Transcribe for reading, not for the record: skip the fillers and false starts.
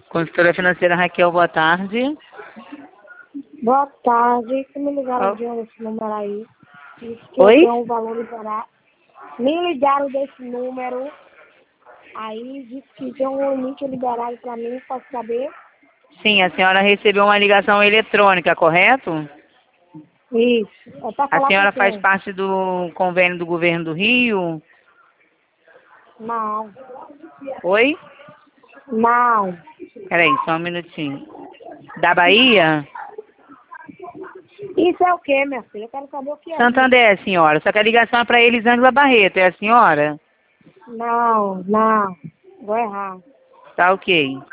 Consultora financeira Raquel, boa tarde. Boa tarde, que me ligaram Oh. de esse número aí. Disse que Oi? eu tenho um valor liberado. Me ligaram desse número aí, disse que tem um limite liberado para mim, posso saber? Sim, a senhora recebeu uma ligação eletrônica, correto? Isso. É para A falar com senhora faz quem? parte do convênio do governo do Rio? Não. Oi? Não. Peraí, só um minutinho. Da Bahia? Isso é o quê, minha filha? Eu quero saber o que é isso. Santander, senhora. Só que a ligação é para Elisângela Barreto, é a senhora? Não, não. Vou errar. Tá ok.